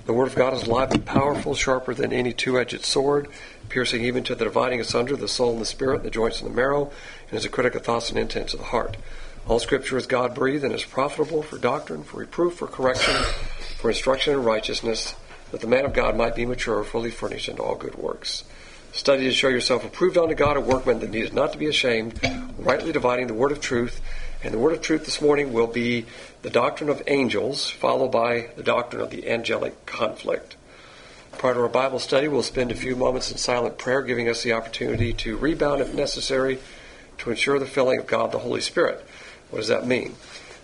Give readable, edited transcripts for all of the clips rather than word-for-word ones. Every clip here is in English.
The Word of God is alive and powerful, sharper than any two-edged sword, piercing even to the dividing asunder the soul and the spirit, the joints and the marrow, and is a critic of thoughts and intents of the heart. All Scripture is God-breathed and is profitable for doctrine, for reproof, for correction, for instruction in righteousness, that the man of God might be mature, fully furnished unto all good works. Study to show yourself approved unto God, a workman that needeth not to be ashamed, rightly dividing the word of truth. And the word of truth this morning will be the doctrine of angels, followed by the doctrine of the angelic conflict. Prior to our Bible study, we'll spend a few moments in silent prayer, giving us the opportunity to rebound if necessary, to ensure the filling of God the Holy Spirit. What does that mean?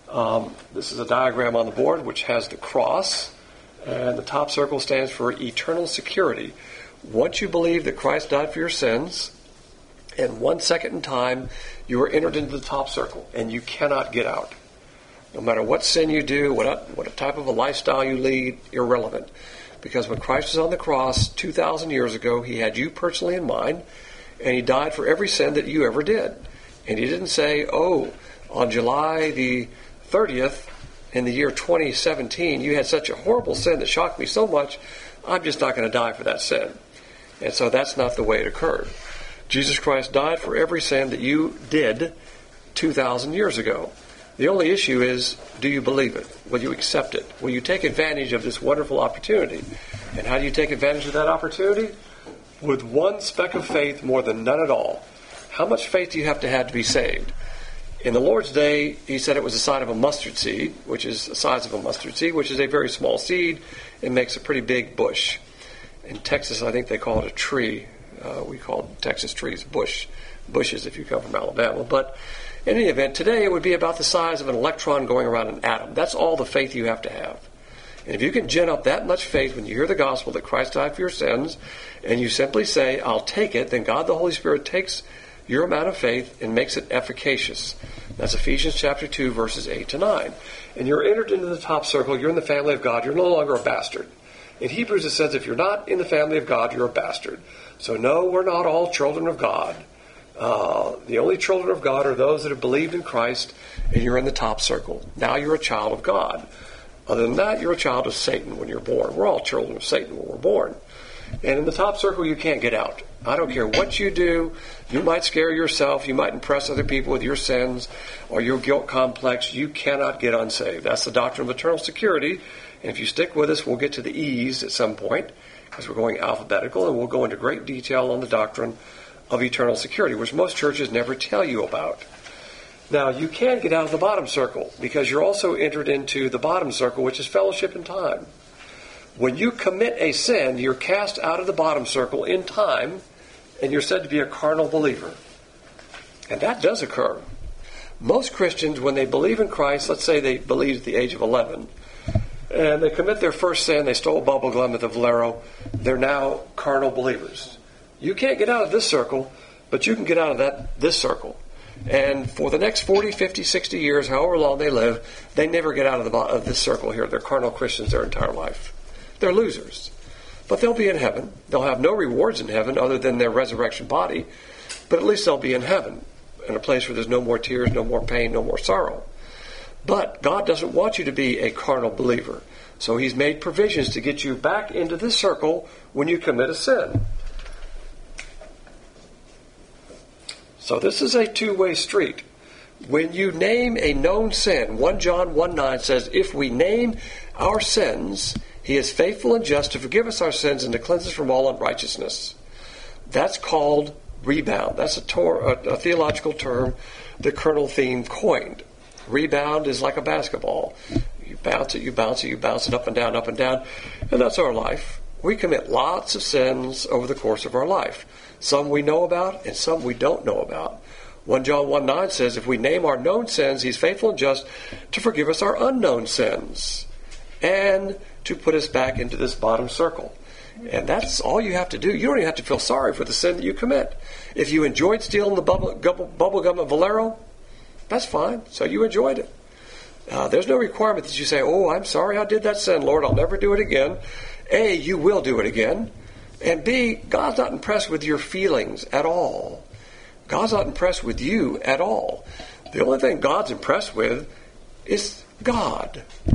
This is a diagram on the board which has the cross, and the top circle stands for eternal security. Once you believe that Christ died for your sins, in 1 second in time, you are entered into the top circle, and you cannot get out. No matter what sin you do, what type of a lifestyle you lead, irrelevant. Because when Christ was on the cross 2,000 years ago, he had you personally in mind, and he died for every sin that you ever did. And he didn't say, on July the 30th in the year 2017, you had such a horrible sin that shocked me so much, I'm just not going to die for that sin. And so that's not the way it occurred. Jesus Christ died for every sin that you did 2,000 years ago. The only issue is, do you believe it? Will you accept it? Will you take advantage of this wonderful opportunity? And how do you take advantage of that opportunity? With one speck of faith more than none at all. How much faith do you have to be saved? In the Lord's day, he said it was the size of a mustard seed, which is the size of a mustard seed, which is a very small seed and makes a pretty big bush. In Texas, I think they call it a tree. We call Texas trees bushes if you come from Alabama. But in any event, today it would be about the size of an electron going around an atom. That's all the faith you have to have. And if you can gin up that much faith when you hear the gospel that Christ died for your sins, and you simply say, I'll take it, then God the Holy Spirit takes your amount of faith and makes it efficacious. That's Ephesians chapter 2, verses 8 to 9. And you're entered into the top circle. You're in the family of God. You're no longer a bastard. In Hebrews it says if you're not in the family of God, you're a bastard. So no, we're not all children of God. The only children of God are those that have believed in Christ, and you're in the top circle. Now you're a child of God. Other than that, you're a child of Satan when you're born. We're all children of Satan when we're born. And in the top circle, you can't get out. I don't care what you do. You might scare yourself. You might impress other people with your sins or your guilt complex. You cannot get unsaved. That's the doctrine of eternal security. And if you stick with us, we'll get to the E's at some point because we're going alphabetical, and we'll go into great detail on the doctrine of eternal security, which most churches never tell you about. Now, you can get out of the bottom circle because you're also entered into the bottom circle, which is fellowship in time. When you commit a sin, you're cast out of the bottom circle in time, and you're said to be a carnal believer. And that does occur. Most Christians, when they believe in Christ, let's say they believed at the age of 11, and they commit their first sin, they stole bubble gum at the Valero, they're now carnal believers. You can't get out of this circle, but you can get out of this circle. And for the next 40, 50, 60 years, however long they live, they never get out of this circle here. They're carnal Christians their entire life. They're losers. But they'll be in heaven. They'll have no rewards in heaven other than their resurrection body, but at least they'll be in heaven, in a place where there's no more tears, no more pain, no more sorrow. But God doesn't want you to be a carnal believer. So he's made provisions to get you back into this circle when you commit a sin. So this is a two-way street. When you name a known sin, 1 John 1:9 says, if we name our sins, he is faithful and just to forgive us our sins and to cleanse us from all unrighteousness. That's called rebound. That's a theological term that Colonel Thiem coined. Rebound is like a basketball. You bounce it, you bounce it, you bounce it up and down, and that's our life. We commit lots of sins over the course of our life. Some we know about and some we don't know about. 1 John 1:9 says, if we name our known sins, he's faithful and just to forgive us our unknown sins and to put us back into this bottom circle. And that's all you have to do. You don't even have to feel sorry for the sin that you commit. If you enjoyed stealing the bubble gum at Valero, that's fine. So you enjoyed it. There's no requirement that you say, I'm sorry I did that sin, Lord. I'll never do it again. A, you will do it again. And B, God's not impressed with your feelings at all. God's not impressed with you at all. The only thing God's impressed with is God.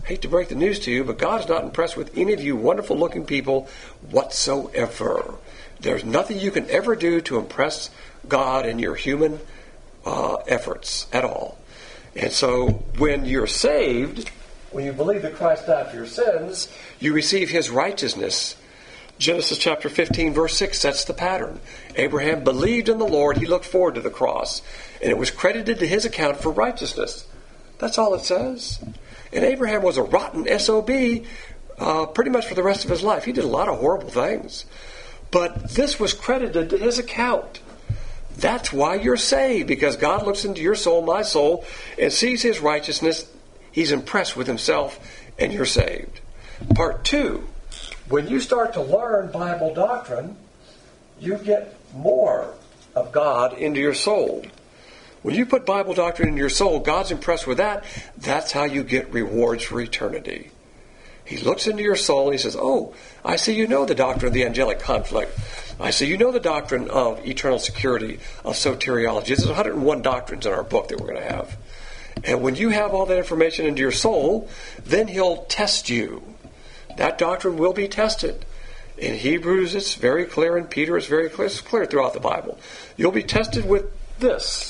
hate to break the news to you, but God is not impressed with any of you wonderful-looking people whatsoever. There's nothing you can ever do to impress God in your human efforts at all. And so when you're saved, when you believe that Christ died for your sins, you receive his righteousness. Genesis chapter 15, verse 6 sets the pattern. Abraham believed in the Lord. He looked forward to the cross, and it was credited to his account for righteousness. That's all it says. And Abraham was a rotten SOB pretty much for the rest of his life. He did a lot of horrible things. But this was credited to his account. That's why you're saved, because God looks into your soul, my soul, and sees his righteousness. He's impressed with himself, and you're saved. Part 2, when you start to learn Bible doctrine, you get more of God into your soul. When you put Bible doctrine into your soul, God's impressed with that. That's how you get rewards for eternity. He looks into your soul and he says, oh, I see you know the doctrine of the angelic conflict. I see you know the doctrine of eternal security, of soteriology. There's 101 doctrines in our book that we're going to have. And when you have all that information into your soul, then he'll test you. That doctrine will be tested. In Hebrews, it's very clear. In Peter, it's very clear. It's clear throughout the Bible. You'll be tested with this.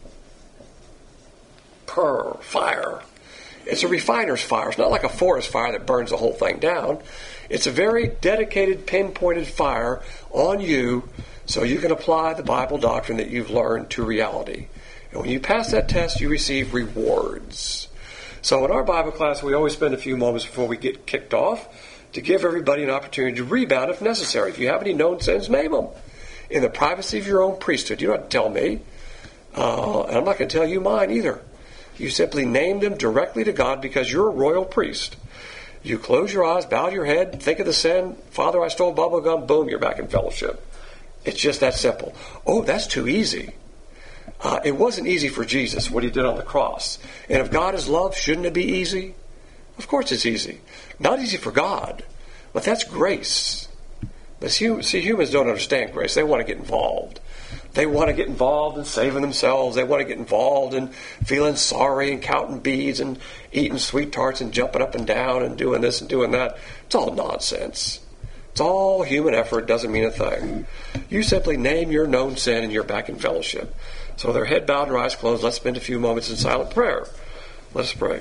Fire. It's a refiner's fire. It's not like a forest fire that burns the whole thing down. It's a very dedicated, pinpointed fire on you so you can apply the Bible doctrine that you've learned to reality. And when you pass that test, you receive rewards. So in our Bible class, we always spend a few moments before we get kicked off to give everybody an opportunity to rebound if necessary. If you have any known sins, name them. In the privacy of your own priesthood. You don't have to tell me. And I'm not going to tell you mine either. You simply name them directly to God because you're a royal priest. You close your eyes, bow your head, think of the sin. Father, I stole bubble gum. Boom, you're back in fellowship. It's just that simple. Oh, that's too easy. It wasn't easy for Jesus, what he did on the cross. And if God is love, shouldn't it be easy? Of course it's easy. Not easy for God, but that's grace. But see, humans don't understand grace. They want to get involved. They want to get involved in saving themselves. They want to get involved in feeling sorry and counting beads and eating sweet tarts and jumping up and down and doing this and doing that. It's all nonsense. It's all human effort. It doesn't mean a thing. You simply name your known sin and you're back in fellowship. So with their head bowed and their eyes closed, let's spend a few moments in silent prayer. Let us pray.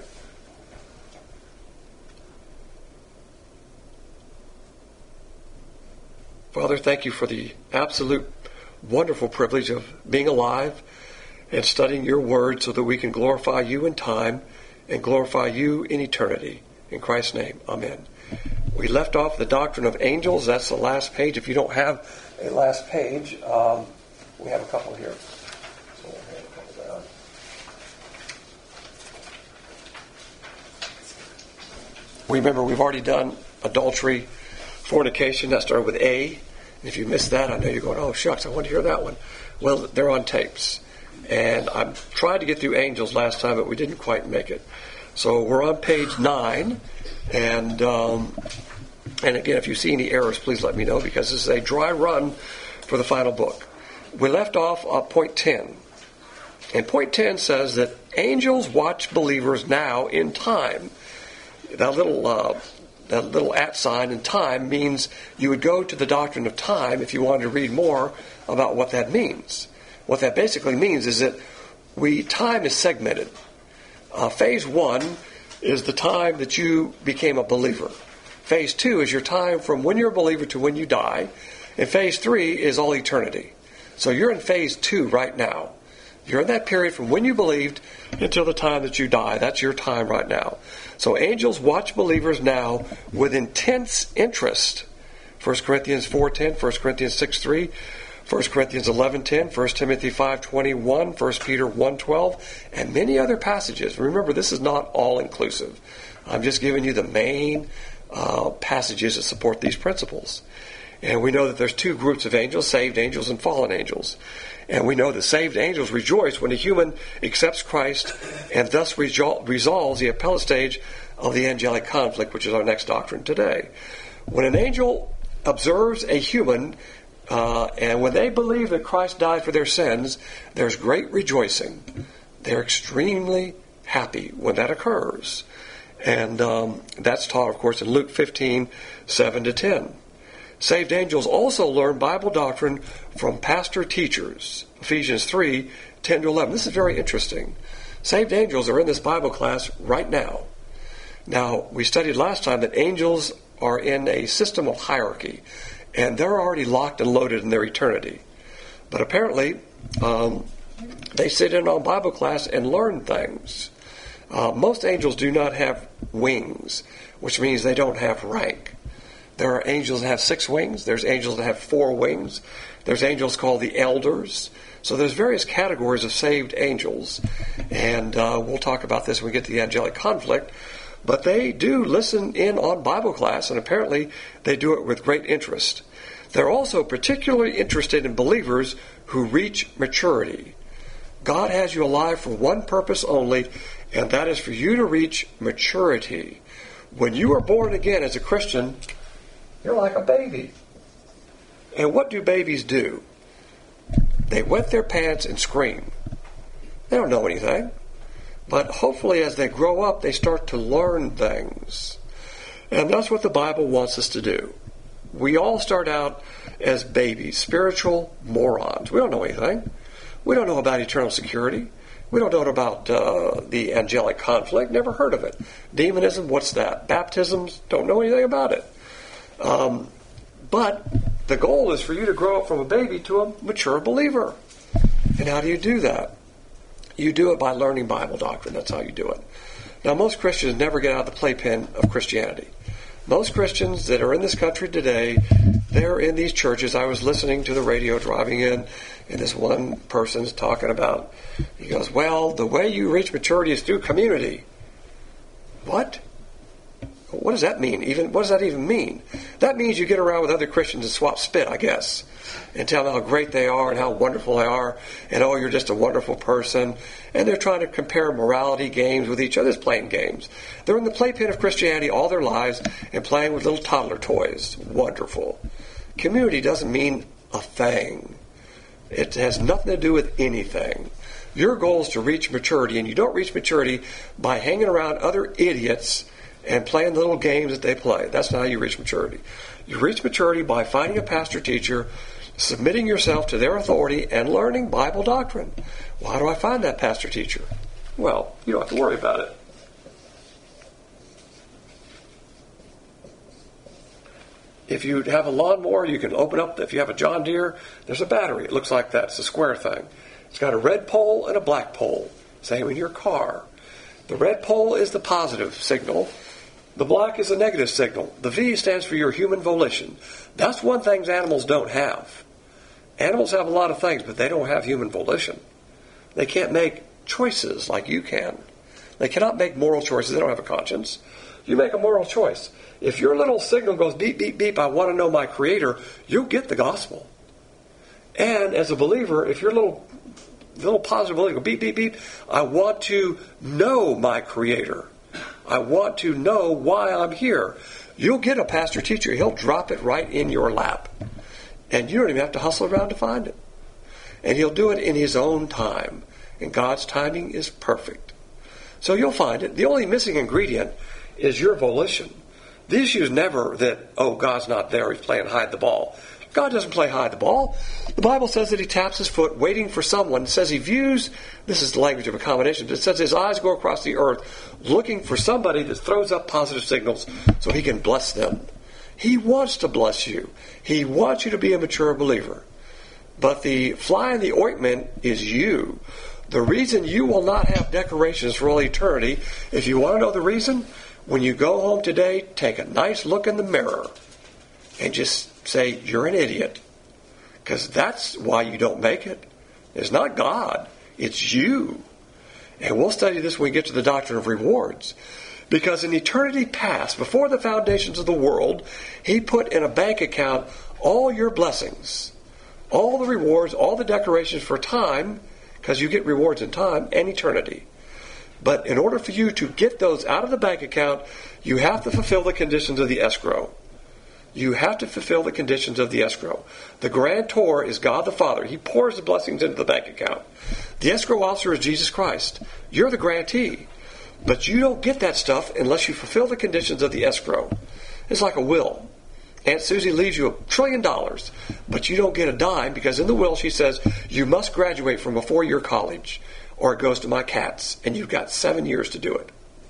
Father, thank you for the absolute wonderful privilege of being alive and studying your word so that we can glorify you in time and glorify you in eternity. In Christ's name, amen. We left off the doctrine of angels. That's the last page. If you don't have a last page, we have a couple here. So we'll hand a couple down. Remember, we've already done adultery, fornication. That started with A. If you missed that, I know you're going, oh, shucks, I want to hear that one. Well, they're on tapes. And I tried to get through angels last time, but we didn't quite make it. So we're on page 9. And again, if you see any errors, please let me know, because this is a dry run for the final book. We left off at point 10. And point 10 says that angels watch believers now in time. That little at sign in time means you would go to the doctrine of time if you wanted to read more about what that means. What that basically means is that time is segmented. Phase 1 is the time that you became a believer. Phase 2 is your time from when you're a believer to when you die. And phase 3 is all eternity. So you're in phase 2 right now. You're in that period from when you believed until the time that you die. That's your time right now. So angels watch believers now with intense interest. 1 Corinthians 4:10, 1 Corinthians 6:3, 1 Corinthians 11:10, 1 Timothy 5:21, 1 Peter 1:12, and many other passages. Remember, this is not all-inclusive. I'm just giving you the main passages that support these principles. And we know that there's two groups of angels, saved angels and fallen angels. And we know that saved angels rejoice when a human accepts Christ and thus resolves the appellate stage of the angelic conflict, which is our next doctrine today. When an angel observes a human, and when they believe that Christ died for their sins, there's great rejoicing. They're extremely happy when that occurs. And that's taught, of course, in Luke 15, 7 to 10. Saved angels also learn Bible doctrine from pastor teachers. Ephesians 3, 10 to 11. This is very interesting. Saved angels are in this Bible class right now. Now, we studied last time that angels are in a system of hierarchy, and they're already locked and loaded in their eternity. But apparently, they sit in on Bible class and learn things. Most angels do not have wings, which means they don't have rank. There are angels that have 6 wings. There's angels that have 4 wings. There's angels called the elders. So there's various categories of saved angels. And we'll talk about this when we get to the angelic conflict. But they do listen in on Bible class, and apparently they do it with great interest. They're also particularly interested in believers who reach maturity. God has you alive for one purpose only, and that is for you to reach maturity. When you are born again as a Christian, you're like a baby. And what do babies do? They wet their pants and scream. They don't know anything. But hopefully as they grow up, they start to learn things. And that's what the Bible wants us to do. We all start out as babies, spiritual morons. We don't know anything. We don't know about eternal security. We don't know about the angelic conflict. Never heard of it. Demonism, what's that? Baptisms, don't know anything about it. But the goal is for you to grow up from a baby to a mature believer. And how do you do that? You do it by learning Bible doctrine. That's how you do it. Now, most Christians never get out of the playpen of Christianity. Most Christians that are in this country today, they're in these churches. I was listening to the radio driving in, and this one person's talking about, he goes, well, the way you reach maturity is through community. What? What does that mean? What does that even mean? That means you get around with other Christians and swap spit, I guess, and tell them how great they are and how wonderful they are, and oh, you're just a wonderful person. And they're trying to compare morality games with each other's playing games. They're in the playpen of Christianity all their lives and playing with little toddler toys. Wonderful. Community doesn't mean a thing. It has nothing to do with anything. Your goal is to reach maturity, and you don't reach maturity by hanging around other idiots and playing the little games that they play. That's not how you reach maturity. You reach maturity by finding a pastor teacher, submitting yourself to their authority, and learning Bible doctrine. Well, how do I find that pastor teacher? Well, you don't have to worry about it. If you have a lawnmower, you can open up, if you have a John Deere, there's a battery. It looks like that. It's a square thing. It's got a red pole and a black pole. Same in your car. The red pole is the positive signal. The black is the negative signal. The V stands for your human volition. That's one thing animals don't have. Animals have a lot of things, but they don't have human volition. They can't make choices like you can. They cannot make moral choices. They don't have a conscience. You make a moral choice. If your little signal goes beep, beep, beep, I want to know my Creator, you'll get the gospel. And as a believer, if your little positive believer goes beep, beep, beep, I want to know my Creator. I want to know why I'm here. You'll get a pastor teacher. He'll drop it right in your lap. And you don't even have to hustle around to find it. And he'll do it in his own time. And God's timing is perfect. So you'll find it. The only missing ingredient is your volition. The issue is never that, oh, God's not there, he's playing hide the ball. God doesn't play hide the ball. The Bible says that he taps his foot waiting for someone. It says he views, this is the language of accommodation, it says his eyes go across the earth looking for somebody that throws up positive signals so he can bless them. He wants to bless you. He wants you to be a mature believer. But the fly in the ointment is you. The reason you will not have decorations for all eternity, if you want to know the reason, when you go home today, take a nice look in the mirror and just say, you're an idiot. Because that's why you don't make it. It's not God. It's you. And we'll study this when we get to the doctrine of rewards. Because in eternity past, before the foundations of the world, he put in a bank account all your blessings, all the rewards, all the decorations for time, because you get rewards in time and eternity. But in order for you to get those out of the bank account, you have to fulfill the conditions of the escrow. You have to fulfill the conditions of the escrow. The grantor is God the Father. He pours the blessings into the bank account. The escrow officer is Jesus Christ. You're the grantee. But you don't get that stuff unless you fulfill the conditions of the escrow. It's like a will. Aunt Susie leaves you $1 trillion, but you don't get a dime because in the will she says you must graduate from a 4-year college or it goes to my cats, and you've got 7 years to do it.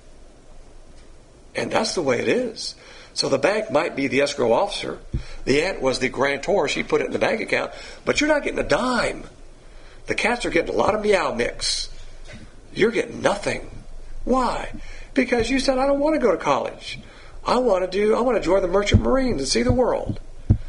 And that's the way it is. So the bank might be the escrow officer. The aunt was the grantor. She put it in the bank account, but you're not getting a dime. The cats are getting a lot of meow mix. You're getting nothing. Why? Because you said, I don't want to go to college. I want to join the Merchant Marines and see the world.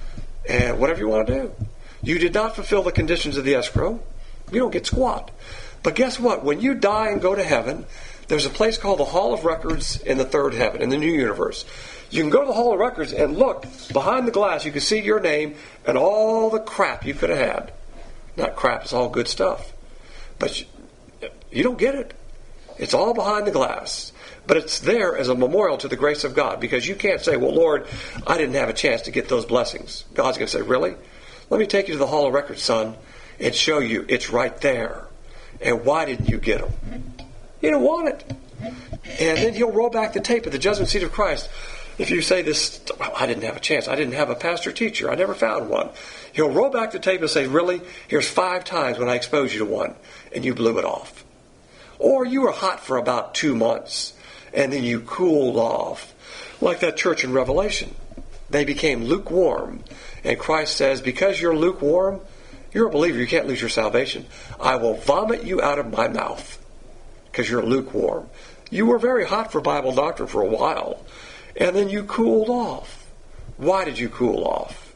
And whatever you want to do. You did not fulfill the conditions of the escrow. You don't get squat. But guess what? When you die and go to heaven, there's a place called the Hall of Records in the third heaven, in the new universe. You can go to the Hall of Records and look behind the glass. You can see your name and all the crap you could have had. Not crap, it's all good stuff. But you don't get it. It's all behind the glass. But it's there as a memorial to the grace of God, because you can't say, well, Lord, I didn't have a chance to get those blessings. God's going to say, really? Let me take you to the Hall of Records, son, and show you it's right there. And why didn't you get them? You don't want it. And then he'll roll back the tape at the judgment seat of Christ. If you say this, well, I didn't have a chance. I didn't have a pastor teacher. I never found one. He'll roll back the tape and say, really? Here's 5 times when I exposed you to one, and you blew it off. Or you were hot for about 2 months, and then you cooled off. Like that church in Revelation. They became lukewarm. And Christ says, because you're lukewarm, you're a believer. You can't lose your salvation. I will vomit you out of my mouth because you're lukewarm. You were very hot for Bible doctrine for a while, and then you cooled off. Why did you cool off?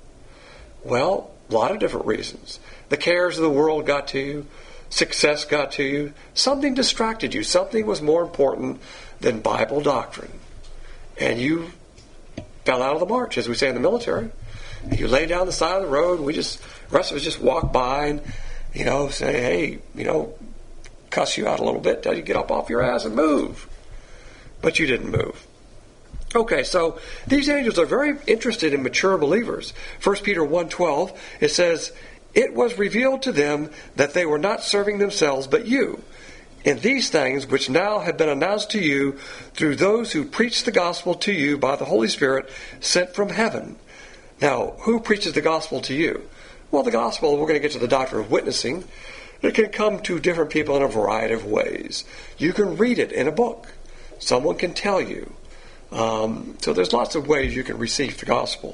Well, a lot of different reasons. The cares of the world got to you. Success got to you. Something distracted you. Something was more important than Bible doctrine. And you fell out of the march, as we say in the military. You lay down the side of the road, and the rest of us just walk by and, say, hey, cuss you out a little bit till you get up off your ass and move. But you didn't move. Okay, so these angels are very interested in mature believers. 1 Peter 1:12, it says, it was revealed to them that they were not serving themselves but you, in these things which now have been announced to you through those who preach the gospel to you by the Holy Spirit sent from heaven. Now, who preaches the gospel to you? Well, the gospel, we're going to get to the doctrine of witnessing. It can come to different people in a variety of ways. You can read it in a book. Someone can tell you. So there's lots of ways you can receive the gospel.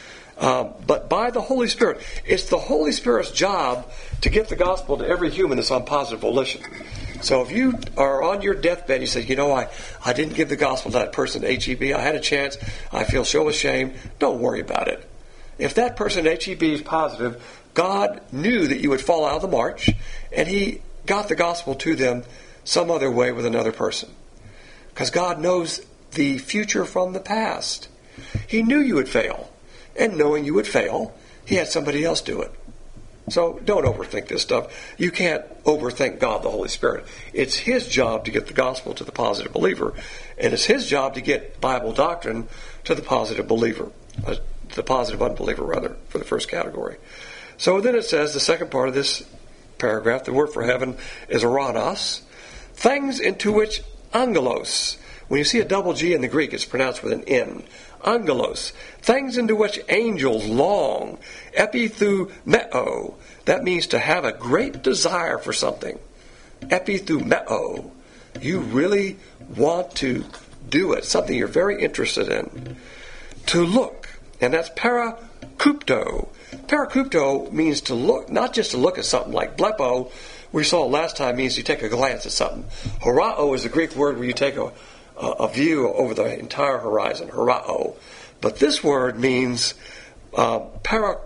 But by the Holy Spirit. It's the Holy Spirit's job to get the gospel to every human that's on positive volition. So if you are on your deathbed and you say, I didn't give the gospel to that person at HEB. I had a chance. I feel so ashamed. Don't worry about it. If that person at HEB is positive, God knew that you would fall out of the march, and He got the gospel to them some other way with another person. Because God knows the future from the past. He knew you would fail. And knowing you would fail, He had somebody else do it. So don't overthink this stuff. You can't overthink God, the Holy Spirit. It's His job to get the gospel to the positive believer. And it's His job to get Bible doctrine to the positive believer. The positive unbeliever, rather, for the first category. So then it says, the second part of this paragraph, the word for heaven is oranos. Things into which angelos. When you see a double G in the Greek, it's pronounced with an N. Angelos. Things into which angels long. Epithumeo. That means to have a great desire for something. Epithumeo. You really want to do it. Something you're very interested in. To look. And that's parakupto. Parakupto means to look, not just to look at something like blepo, we saw last time, means you take a glance at something. Horao is the Greek word where you take a view over the entire horizon. Horao. But this word means parakupto.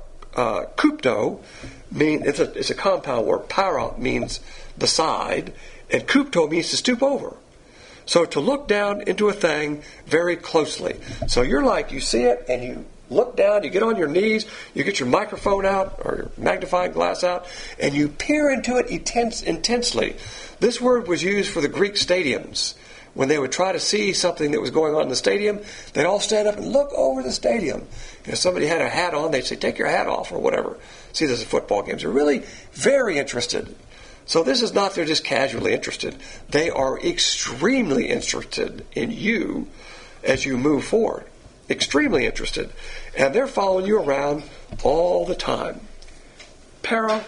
It's a compound word. Para means beside, and kupto means to stoop over. So to look down into a thing very closely. So you see it and you look down, you get on your knees, you get your microphone out or your magnifying glass out, and you peer into it intensely. This word was used for the Greek stadiums. When they would try to see something that was going on in the stadium, they'd all stand up and look over the stadium. If somebody had a hat on, they'd say, take your hat off or whatever. See, there's a football games. They're really very interested. So this is not they're just casually interested. They are extremely interested in you as you move forward. Extremely interested. And they're following you around all the time. Para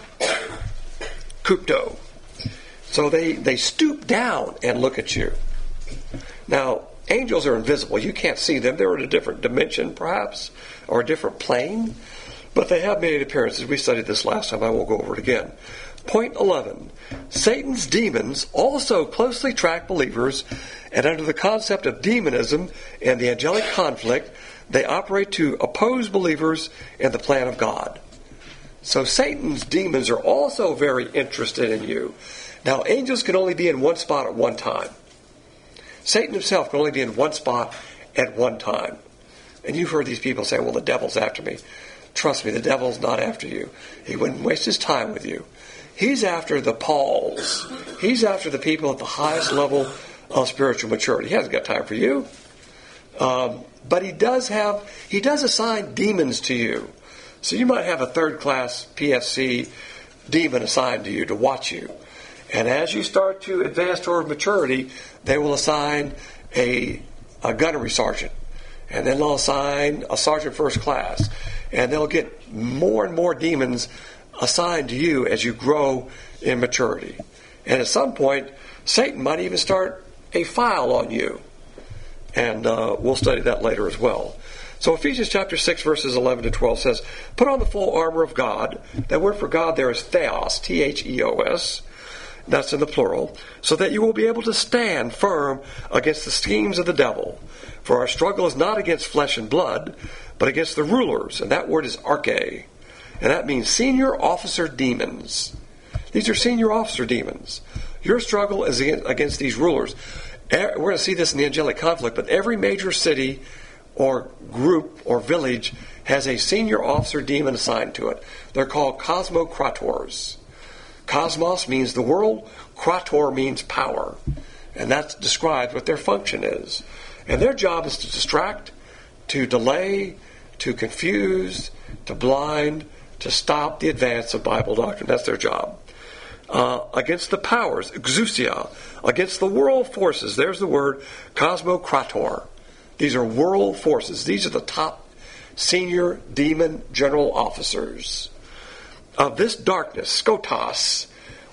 kupto. So they stoop down and look at you. Now, angels are invisible. You can't see them. They're in a different dimension, perhaps, or a different plane. But they have made appearances. We studied this last time. I won't go over it again. Point 11. Satan's demons also closely track believers, and under the concept of demonism and the angelic conflict, they operate to oppose believers in the plan of God. So Satan's demons are also very interested in you. Now, angels can only be in one spot at one time. Satan himself can only be in one spot at one time. And you've heard these people say, well, the devil's after me. Trust me, the devil's not after you. He wouldn't waste his time with you. He's after the Pauls. He's after the people at the highest level of spiritual maturity. He hasn't got time for you. But he does assign demons to you. So you might have a third-class PFC demon assigned to you to watch you. And as you start to advance toward maturity, they will assign a gunnery sergeant. And then they'll assign a sergeant first class. And they'll get more and more demons assigned to you as you grow in maturity. And at some point, Satan might even start a file on you. And we'll study that later as well. So Ephesians chapter 6, verses 11 to 12 says, put on the full armor of God. That word for God there is theos, T-H-E-O-S. That's in the plural. So that you will be able to stand firm against the schemes of the devil. For our struggle is not against flesh and blood, but against the rulers. And that word is arche. And that means senior officer demons. These are senior officer demons. Your struggle is against these rulers. We're going to see this in the angelic conflict, but every major city or group or village has a senior officer demon assigned to it. They're called cosmocrators. Cosmos means the world, krator means power. And that describes what their function is. And their job is to distract, to delay, to confuse, to blind, to stop the advance of Bible doctrine. That's their job. Against the powers, exousia, against the world forces. There's the word, cosmocrator. These are world forces. These are the top senior demon general officers. Of this darkness, skotos,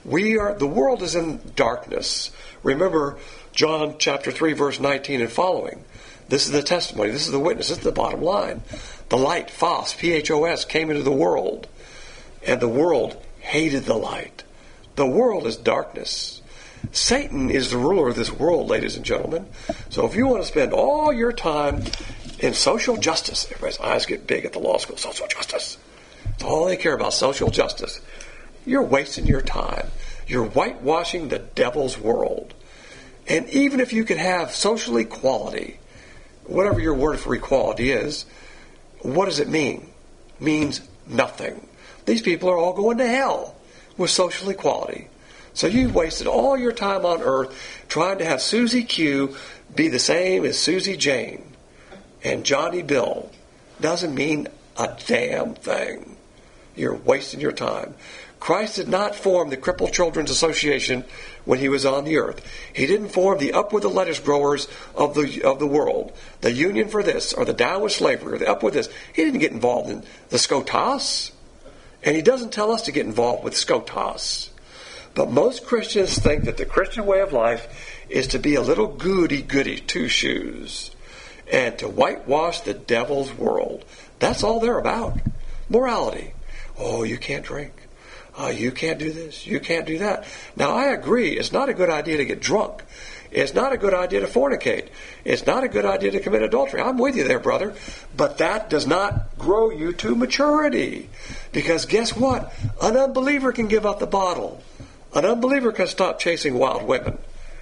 the world is in darkness. Remember John chapter 3, verse 19 and following. This is the testimony. This is the witness. This is the bottom line. The light, phos, P-H-O-S, came into the world, and the world hated the light. The world is darkness. Satan is the ruler of this world, ladies and gentlemen. So if you want to spend all your time in social justice, everybody's eyes get big at the law school, social justice. That's all they care about, social justice. You're wasting your time. You're whitewashing the devil's world. And even if you could have social equality, whatever your word for equality is, what does it mean? It means nothing. These people are all going to hell with social equality. So you've wasted all your time on earth trying to have Susie Q be the same as Susie Jane. And Johnny Bill doesn't mean a damn thing. You're wasting your time. Christ did not form the Crippled Children's Association when he was on the earth. He didn't form the Up With the Lettuce Growers of the world, the Union for this, or the Down with Slavery, or the Up With this. He didn't get involved in the SCOTUS. And he doesn't tell us to get involved with SCOTUS. But most Christians think that the Christian way of life is to be a little goody-goody two-shoes and to whitewash the devil's world. That's all they're about. Morality. Oh, you can't drink. You can't do this. You can't do that. Now, I agree. It's not a good idea to get drunk. It's not a good idea to fornicate. It's not a good idea to commit adultery. I'm with you there, brother. But that does not grow you to maturity. Because guess what? An unbeliever can give up the bottle. An unbeliever can stop chasing wild women.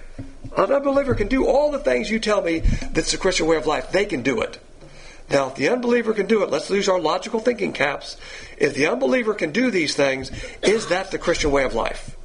An unbeliever can do all the things you tell me that's the Christian way of life. They can do it. Now, if the unbeliever can do it, let's lose our logical thinking caps. If the unbeliever can do these things, is that the Christian way of life?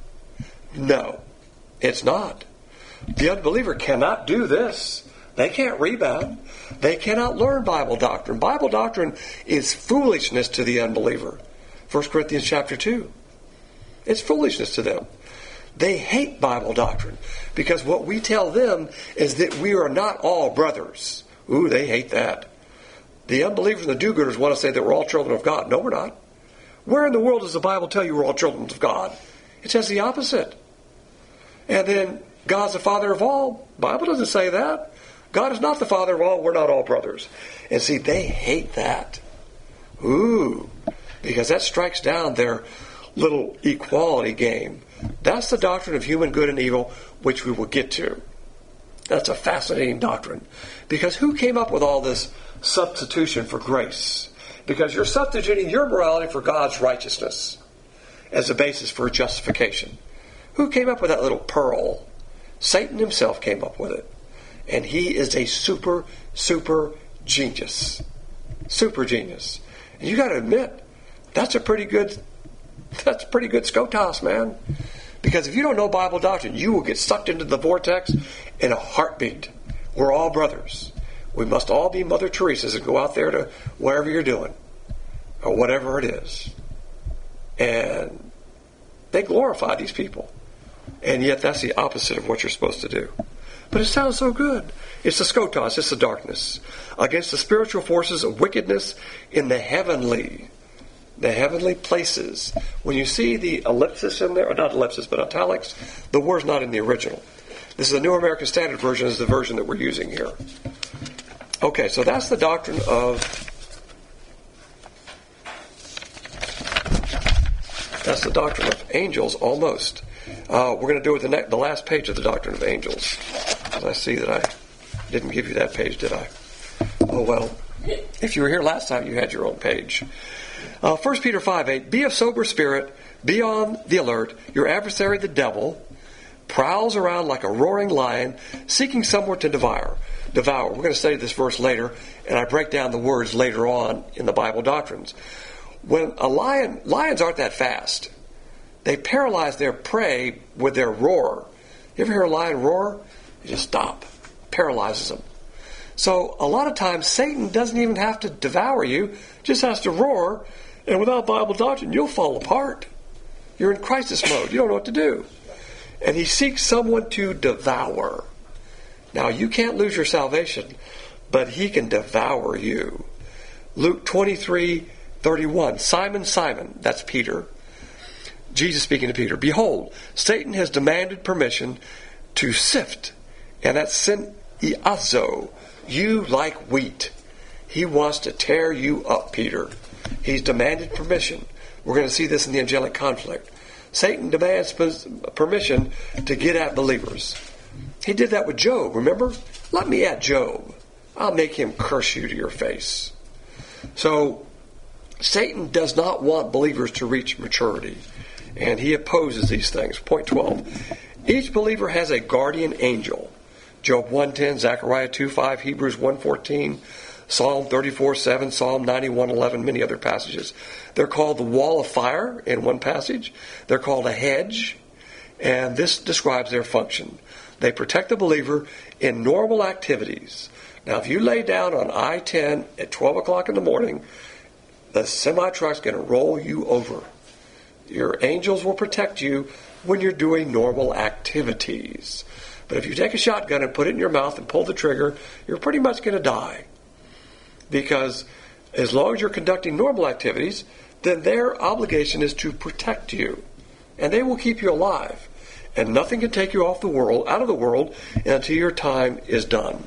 No, it's not. The unbeliever cannot do this. They can't rebound. They cannot learn Bible doctrine. Bible doctrine is foolishness to the unbeliever. 1 Corinthians chapter 2. It's foolishness to them. They hate Bible doctrine because what we tell them is that we are not all brothers. Ooh, they hate that. The unbelievers and the do-gooders want to say that we're all children of God. No, we're not. Where in the world does the Bible tell you we're all children of God? It says the opposite. And then God's the Father of all. The Bible doesn't say that. God is not the Father of all. We're not all brothers. And see, they hate that. Ooh, because that strikes down their little equality game. That's the doctrine of human good and evil, which we will get to. That's a fascinating doctrine. Because who came up with all this substitution for grace? Because you're substituting your morality for God's righteousness as a basis for justification. Who came up with that little pearl? Satan himself came up with it. And he is a super genius. Super genius. And you got to admit, that's pretty good SCOTUS, man. Because if you don't know Bible doctrine, you will get sucked into the vortex in a heartbeat. We're all brothers. We must all be Mother Teresa's and go out there to wherever you're doing, or whatever it is. And they glorify these people. And yet that's the opposite of what you're supposed to do. But it sounds so good. It's the SCOTUS, it's the darkness, against the spiritual forces of wickedness in the heavenly places. When you see the ellipsis in there, or not ellipsis, but italics, the word's not in the original. This is the New American Standard Version, is the version that we're using here. Okay, so that's the doctrine of angels, almost. We're going to do it with the last page of the doctrine of angels. I see that I didn't give you that page, did I? Oh, well. If you were here last time, you had your own page. 1 Peter 5:8, be of sober spirit, be on the alert. Your adversary, the devil, prowls around like a roaring lion, seeking someone to devour. We're going to study this verse later, and I break down the words later on in the Bible doctrines. When lions aren't that fast. They paralyze their prey with their roar. You ever hear a lion roar? You just stop. Paralyzes them. So a lot of times Satan doesn't even have to devour you, just has to roar, and without Bible doctrine, you'll fall apart. You're in crisis mode. You don't know what to do. And he seeks someone to devour. Now, you can't lose your salvation, but he can devour you. Luke 23:31. Simon, Simon, that's Peter. Jesus speaking to Peter. Behold, Satan has demanded permission to sift, and that's siniazo, you like wheat. He wants to tear you up, Peter. He's demanded permission. We're going to see this in the angelic conflict. Satan demands permission to get at believers. He did that with Job, remember? Let me at Job. I'll make him curse you to your face. So, Satan does not want believers to reach maturity, and he opposes these things. Point 12. Each believer has a guardian angel. Job 1:10, Zechariah 2:5, Hebrews 1:14, Psalm 34:7, Psalm 91:11, many other passages. They're called the wall of fire in one passage. They're called a hedge, and this describes their function. They protect the believer in normal activities. Now, if you lay down on I-10 at 12 o'clock in the morning, the semi-truck's going to roll you over. Your angels will protect you when you're doing normal activities. But if you take a shotgun and put it in your mouth and pull the trigger, you're pretty much going to die. Because as long as you're conducting normal activities, then their obligation is to protect you. And they will keep you alive. And nothing can take you out of the world, until your time is done.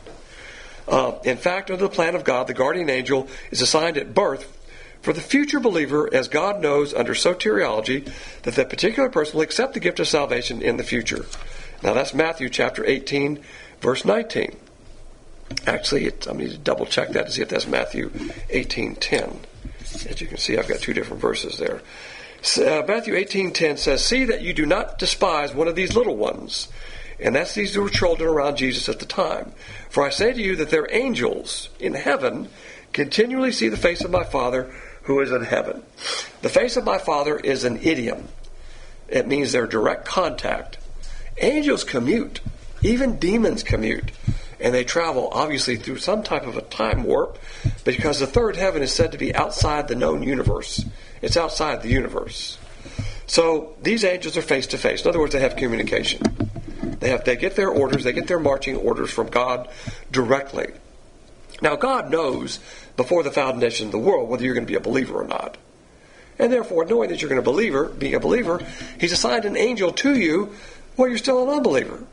In fact, under the plan of God, the guardian angel is assigned at birth for the future believer, as God knows under soteriology that that particular person will accept the gift of salvation in the future. Now that's Matthew chapter 18, verse 19. Actually, I need to double check that to see if that's Matthew 18:10. As you can see, I've got two different verses there. Matthew 18:10 says, see that you do not despise one of these little ones. And that's these who were children around Jesus at the time. For I say to you that their angels in heaven continually see the face of my Father who is in heaven. The face of my Father is an idiom. It means their direct contact. Angels commute. Even demons commute. And they travel, obviously, through some type of a time warp, because the third heaven is said to be outside the known universe. It's outside the universe. So these angels are face to face. In other words, they have communication. They get their orders, they get their marching orders from God directly. Now God knows before the foundation of the world whether you're going to be a believer or not. And therefore, knowing that you're going to be a believer, He's assigned an angel to you while you're still an unbeliever.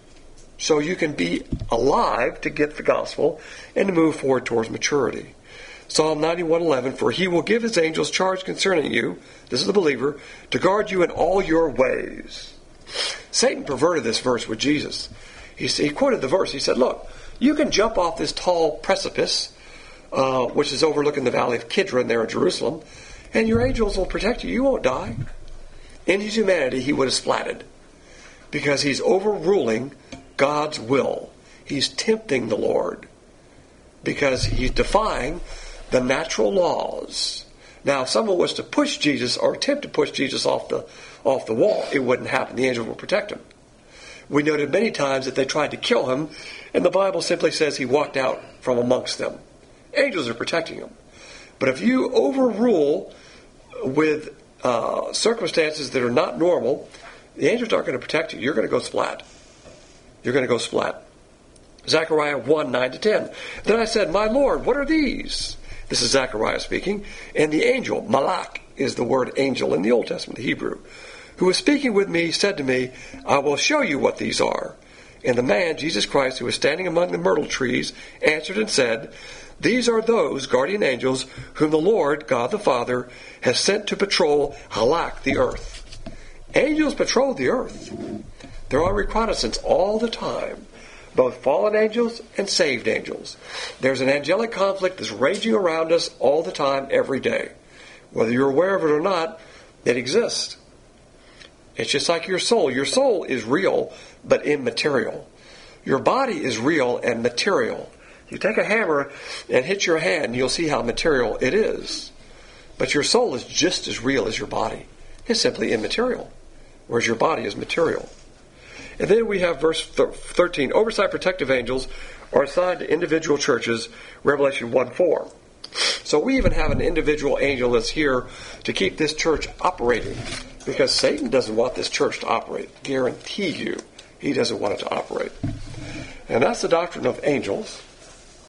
So you can be alive to get the gospel and to move forward towards maturity. Psalm 91:11, for He will give His angels charge concerning you, this is the believer, to guard you in all your ways. Satan perverted this verse with Jesus. He quoted the verse. He said, look, you can jump off this tall precipice, which is overlooking the valley of Kidron there in Jerusalem, and your angels will protect you. You won't die. In his humanity, he would have splatted, because he's overruling God's will. He's tempting the Lord, because he's defying the natural laws. Now, if someone was to push Jesus or attempt to push Jesus off the wall, it wouldn't happen. The angels will protect him. We noted many times that they tried to kill him, and the Bible simply says he walked out from amongst them. Angels are protecting him. But if you overrule with circumstances that are not normal, the angels aren't going to protect you. You're going to go splat. You're going to go splat. Zechariah 1:9-10. Then I said, my Lord, what are these? This is Zechariah speaking. And the angel, malak, is the word angel in the Old Testament, the Hebrew, who was speaking with me, said to me, I will show you what these are. And the man, Jesus Christ, who was standing among the myrtle trees, answered and said, these are those guardian angels whom the Lord, God the Father, has sent to patrol halak, the earth. Angels patrol the earth. They're on reconnaissance all the time. Both fallen angels and saved angels. There's an angelic conflict that's raging around us all the time, every day. Whether you're aware of it or not, it exists. It's just like your soul. Your soul is real, but immaterial. Your body is real and material. You take a hammer and hit your hand, you'll see how material it is. But your soul is just as real as your body. It's simply immaterial, whereas your body is material. And then we have verse 13. Oversight protective angels are assigned to individual churches, Revelation 1:4. So we even have an individual angel that's here to keep this church operating, because Satan doesn't want this church to operate. Guarantee you, he doesn't want it to operate. And that's the doctrine of angels.